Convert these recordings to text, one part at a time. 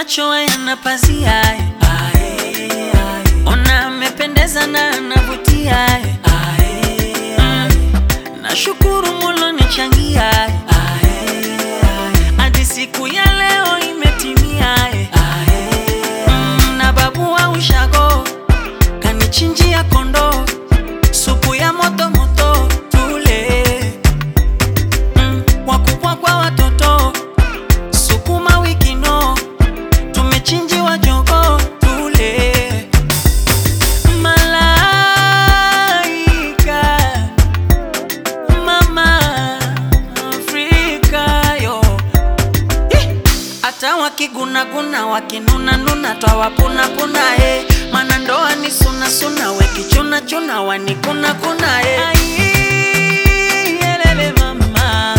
macho yana pazia, ona amependeza na anavutia, nashukuru Mola nichangia, hadi siku ya leo imetimia, na babu wa ushago kanichinjia kondo, supu ya moto moto tule, wakubwa kwa watoto sukuma wiki no, tumechinjiwa jogo tule. Malaika mama Afrika yo, ata wakiguna guna wakinuna nuna twawapuna puna, mana ndoa ni suna suna, wekichuna chuna wanikuna kuna, yelele mama,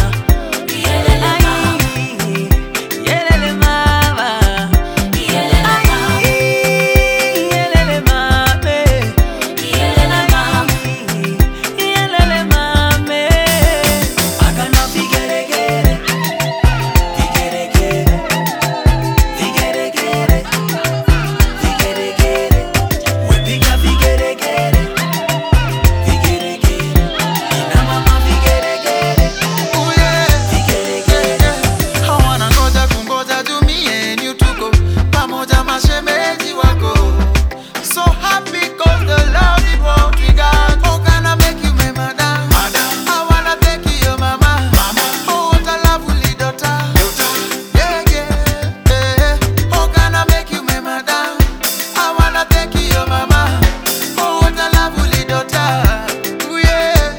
yelele mama, yelele mame, yelele mame. Agana vigeregere, vigeregere, vigeregere, vigeregere, wepiga vigeregere, vigeregere, ina mama vigeregere, vigeregere. Hawana ngoja kungoja dumie ni utuko pamoja mashemeji wako. So happy cause the love we brought we got. Oh, can I make you my madam? I wanna thank you mama. Oh, what a lovely daughter. Yeah, yeah. Oh, can I make you my madam? I wanna thank you mama. Oh, what a lovely daughter. Ooh, yeah.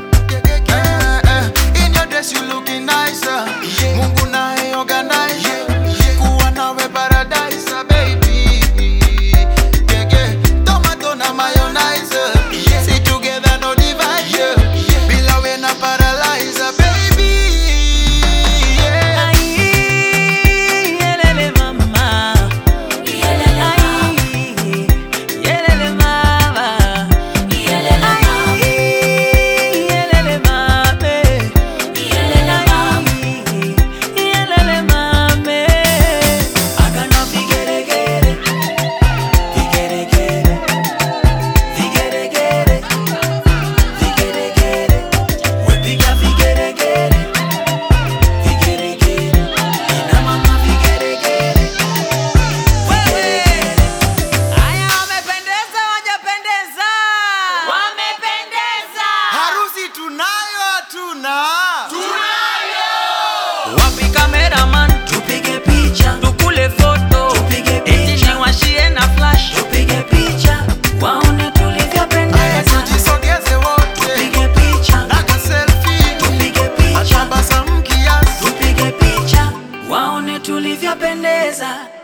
In your dress you looking nicer. Mungu nae organize. Kuwa nawe paradise, baby. Tomato na mayonnaise. See together no divide. Bila we na paralyze, baby. Yeah. Yelele mama, yelele mama, yelele mame, yelele mame. Agana vigeregere, vigeregere, vigeregere, vigeregere, wepiga vigeregere, vigeregere, ina mama vigeregere. Wewe haya, wamependeza wajapendeza, wamependeza. Harusi tunayo hatuna? Wapi cameraman, tupige picha, tukule foto, tupige picha, niwashie na flash, tupige picha, waone tulivyopendeza, Tujisogeze wote. tupige picha, Naka selfie. tupige picha, Tabasamu kiasi. tupige picha, waone tulivyopendeza.